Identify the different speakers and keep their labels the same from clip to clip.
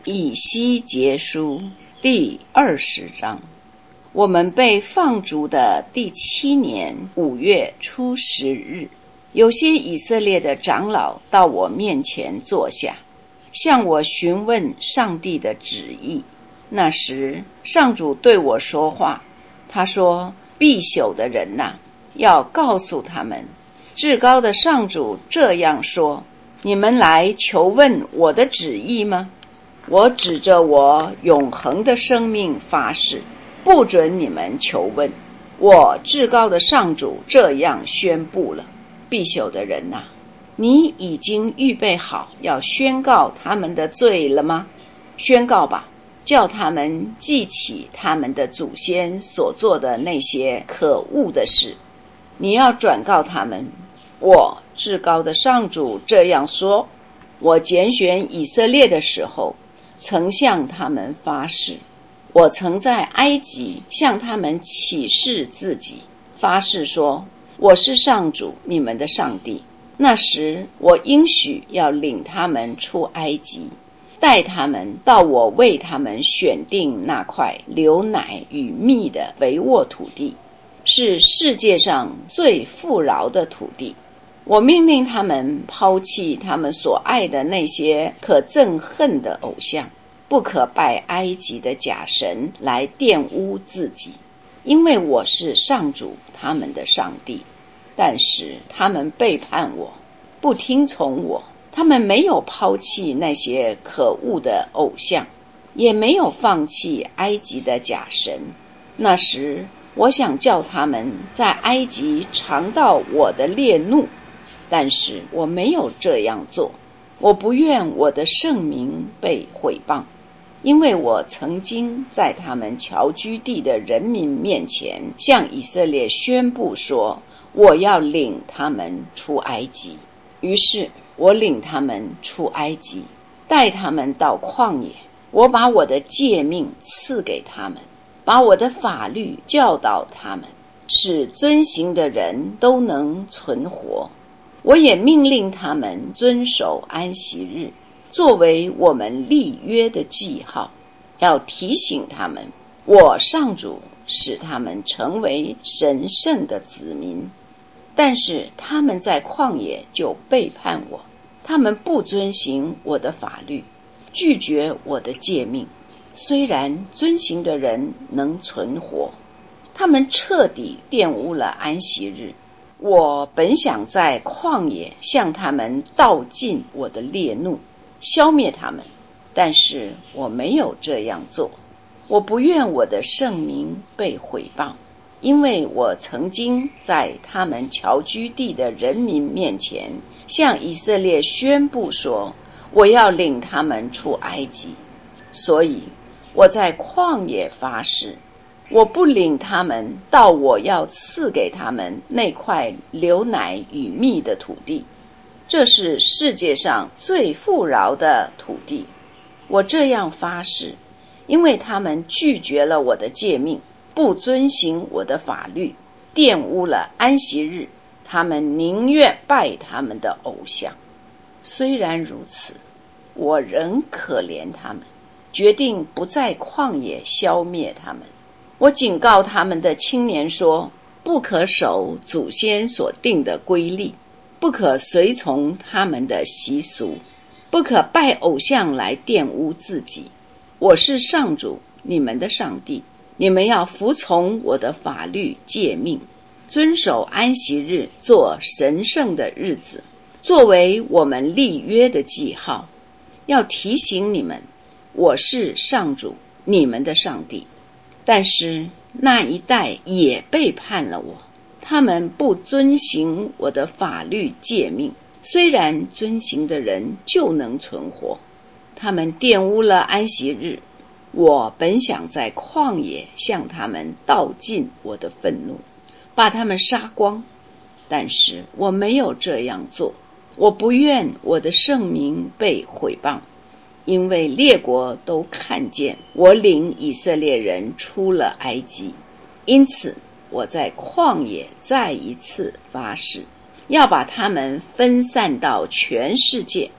Speaker 1: 以西结书第20章。我们被放逐的第7年5月初10日，有些以色列的长老到我面前坐下，向我询问上帝的旨意。那时上主对我说话，他说：必朽的人哪，要告诉他们，至高的上主这样说：你们来求问我的旨意吗？我指着我永恒的生命发誓，不准你们求问。我至高的上主这样宣布了：必朽的人哪，你已经预备好要宣告他们的罪了吗？宣告吧，叫他们记起他们的祖先所做的那些可恶的事。你要转告他们，我至高的上主这样说：我拣选以色列的时候，曾向他们发誓，我曾在埃及向他们启示自己，发誓说：我是上主你们的上帝。那时我应许要领他们出埃及，带他们到我为他们选定那块流奶与蜜的肥沃土地，是世界上最富饶的土地。我命令他们抛弃他们所爱的那些可憎恨的偶像，不可拜埃及的假神来玷污自己，因为我是上主他们的上帝。但是他们背叛我，不听从我，他们没有抛弃那些可恶的偶像，也没有放弃埃及的假神。那时我想叫他们在埃及尝到我的烈怒，但是我没有这样做。我不愿我的圣名被毁谤，因为我曾经在他们侨居地的人民面前向以色列宣布说，我要领他们出埃及。于是我领他们出埃及，带他们到旷野。我把我的诫命赐给他们，把我的法律教导他们，使遵行的人都能存活。我也命令他们遵守安息日，作为我们立约的记号，要提醒他们，我上主使他们成为神圣的子民。但是他们在旷野就背叛我，他们不遵行我的法律，拒绝我的诫命。虽然遵行的人能存活，他们彻底玷污了安息日。我本想在旷野向他们倒尽我的烈怒，消灭他们，但是我没有这样做。我不愿我的圣名被毁谤，因为我曾经在他们侨居地的人民面前向以色列宣布说，我要领他们出埃及。所以我在旷野发誓，我不领他们到我要赐给他们那块流奶与蜜的土地，这是世界上最富饶的土地。我这样发誓，因为他们拒绝了我的诫命，不遵行我的法律，玷污了安息日，他们宁愿拜他们的偶像。虽然如此，我仍可怜他们，决定不在旷野消灭他们。我警告他们的青年说，不可守祖先所定的规例，不可随从他们的习俗，不可拜偶像来玷污自己。我是上主你们的上帝，你们要服从我的法律诫命，遵守安息日做神圣的日子，作为我们立约的记号，要提醒你们，我是上主你们的上帝。但是那一代也背叛了我，他们不遵行我的法律诫命，虽然遵行的人就能存活。他们玷污了安息日，我本想在旷野向他们倒尽我的愤怒，把他们杀光，但是我没有这样做。我不愿我的圣名被毁谤，因为列国都看见我领以色列人出了埃及。因此我在旷野再一次发誓，要把他们分散到全世界。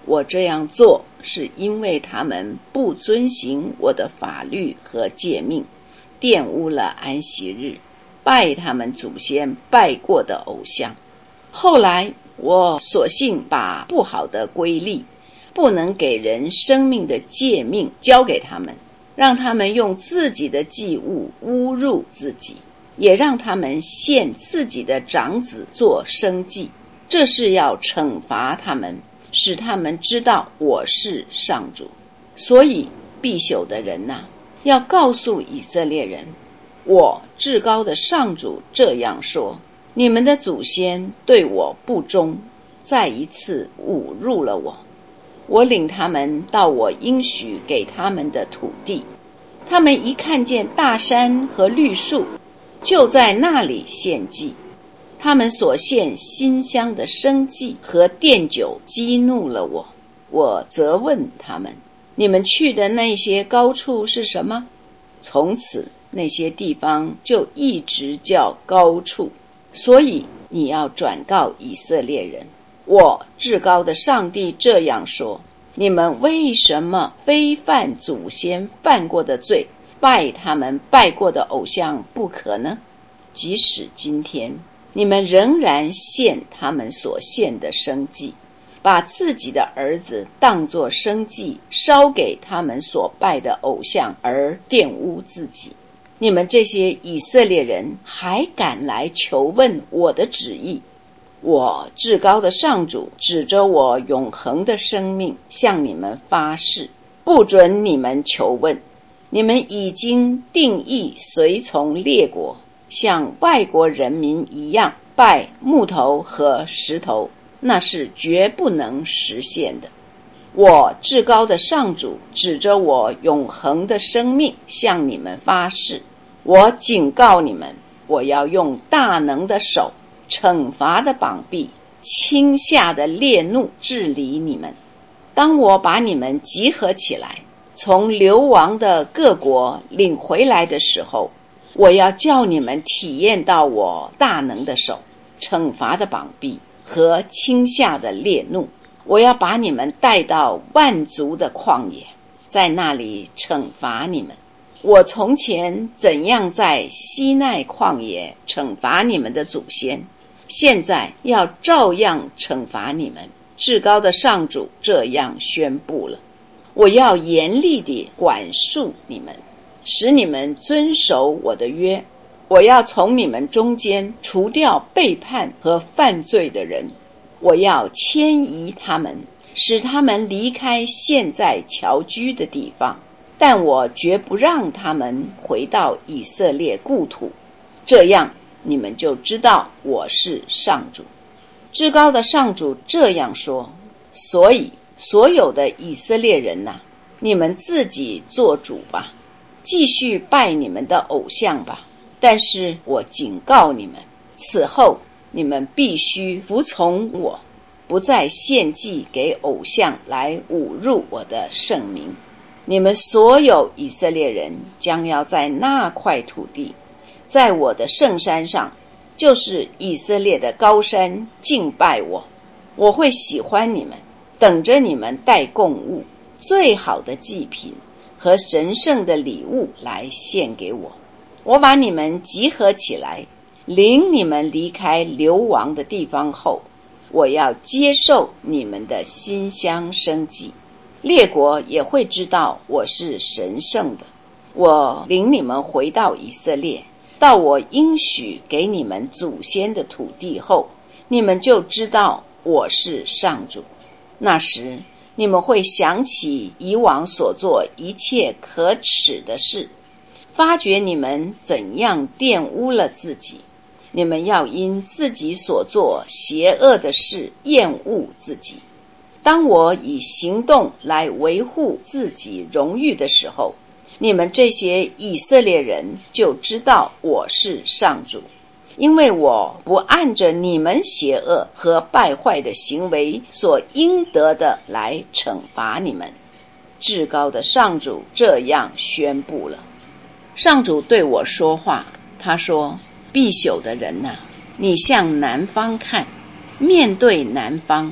Speaker 1: 我这样做是因为他们不遵行我的法律和诫命，玷污了安息日，拜他们祖先拜过的偶像。后来我索性把不好的规例，不能给人生命的诫命交给他们，让他们用自己的祭物侮辱自己，也让他们献自己的长子做生祭。这是要惩罚他们，使他们知道我是上主。所以必朽的人啊，要告诉以色列人，我至高的上主这样说，你们的祖先对我不忠，再一次侮辱了我。我领他们到我应许给他们的土地，他们一看见大山和绿树，就在那里献祭。他们所献馨香的生祭和奠酒激怒了我。我责问他们，你们去的那些高处是什么？从此那些地方就一直叫高处。所以你要转告以色列人，我至高的上帝这样说，你们为什么非犯祖先犯过的罪，拜他们拜过的偶像不可呢？即使今天你们仍然献他们所献的生祭，把自己的儿子当作生祭烧给他们所拜的偶像而玷污自己。你们这些以色列人还敢来求问我的旨意？我至高的上主指着我永恒的生命向你们发誓，不准你们求问。你们已经定义随从列国，像外国人民一样拜木头和石头，那是绝不能实现的。我至高的上主指着我永恒的生命向你们发誓，我警告你们，我要用大能的手、惩罚的膀臂、倾下的烈怒治理你们。当我把你们集合起来，从流亡的各国领回来的时候，我要叫你们体验到我大能的手、惩罚的膀臂和倾下的烈怒。我要把你们带到万族的旷野，在那里惩罚你们。我从前怎样在西奈旷野惩罚你们的祖先，现在要照样惩罚你们。至高的上主这样宣布了，我要严厉地管束你们，使你们遵守我的约。我要从你们中间除掉背叛和犯罪的人，我要迁移他们，使他们离开现在侨居的地方，但我绝不让他们回到以色列故土。这样你们就知道我是上主。至高的上主这样说，所以所有的以色列人啊，你们自己做主吧，继续拜你们的偶像吧。但是我警告你们，此后你们必须服从我，不再献祭给偶像来侮辱我的圣名。你们所有以色列人将要在那块土地，在我的圣山上，就是以色列的高山，敬拜我。我会喜欢你们，等着你们带供物，最好的祭品和神圣的礼物来献给我。我把你们集合起来，领你们离开流亡的地方后，我要接受你们的馨香生祭。列国也会知道我是神圣的。我领你们回到以色列，到我应许给你们祖先的土地后，你们就知道我是上主。那时你们会想起以往所做一切可耻的事，发觉你们怎样玷污了自己。你们要因自己所做邪恶的事厌恶自己。当我以行动来维护自己荣誉的时候，你们这些以色列人就知道我是上主，因为我不按着你们邪恶和败坏的行为所应得的来惩罚你们。至高的上主这样宣布了。上主对我说话，他说，必朽的人啊，你向南方看，面对南方，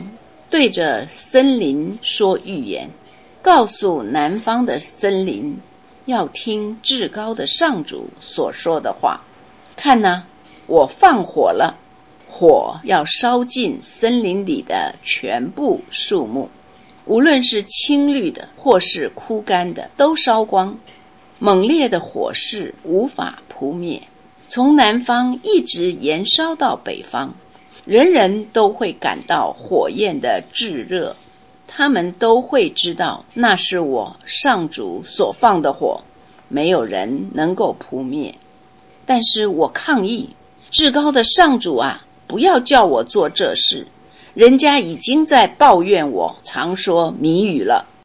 Speaker 1: 对着森林说预言，告诉南方的森林要听至高的上主所说的话。看哪，我放火了，火要烧尽森林里的全部树木，无论是青绿的或是枯干的，都烧光。猛烈的火势无法扑灭，从南方一直延烧到北方，人人都会感到火焰的炙热，他们都会知道那是我上主所放的火，没有人能够扑灭。但是我抗议，至高的上主啊，不要叫我做这事，人家已经在抱怨我常说谜语了。